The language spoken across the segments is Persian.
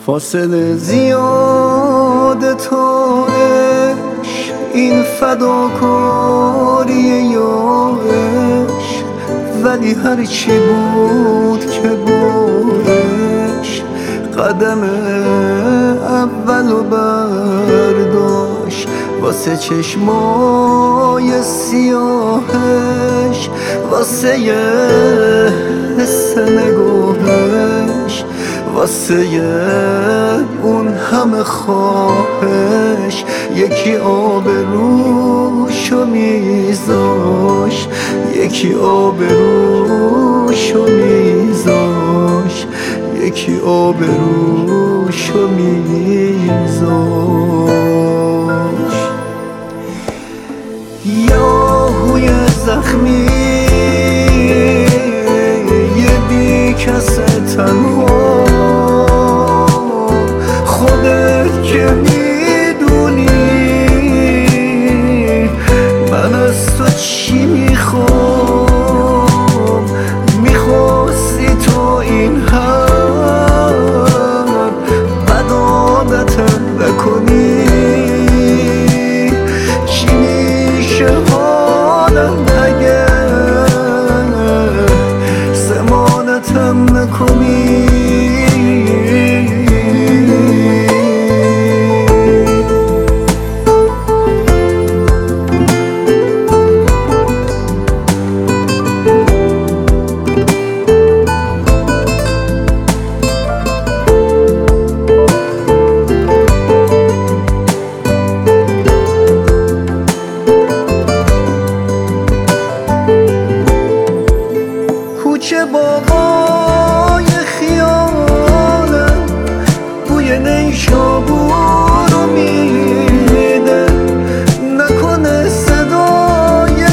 فاصله زیاد تا عشق، این فداکاری یا عشق، ولی هرچی بود که بودش قدم اولو برداشت واسه چشمای سیاهش، واسه یه حس نگاهش، واسه اون همه خواهش. یکی آبروشو میذاش، یکی آبروشو میذاش، یکی آبروشو میذاش. یاهوی زخمی یه بی کس تنها، خودت که میدونی من از تو چی میخوام. میخواستی تو این هم بد عادتم نکنی، چی میشه حالم اگر ضمانتم نکنی. کوچه باغای خیالم بوی نیشابورو میده، نکنه صدای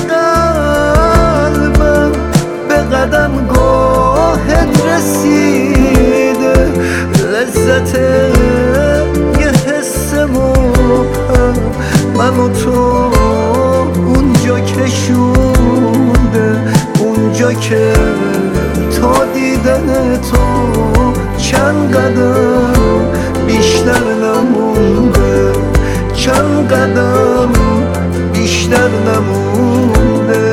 قلبم به قدمگاهت رسیده. لذت یه حس مبهم منو تو اونجا کشونده، اونجا که تا دیدن تو چند قدم بیشتر نمونده، چند قدم بیشتر نمونده.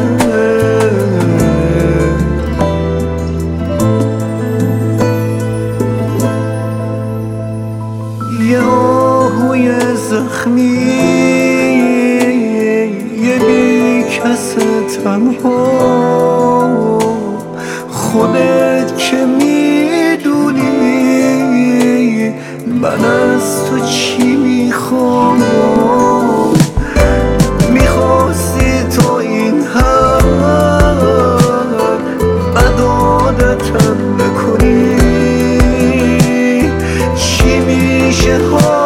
یه آهوی زخمی یه بی کس تنها، خودت که میدونی من از تو چی میخوام. میخواستی تو این هم بد عادتم نکنی، چی میشه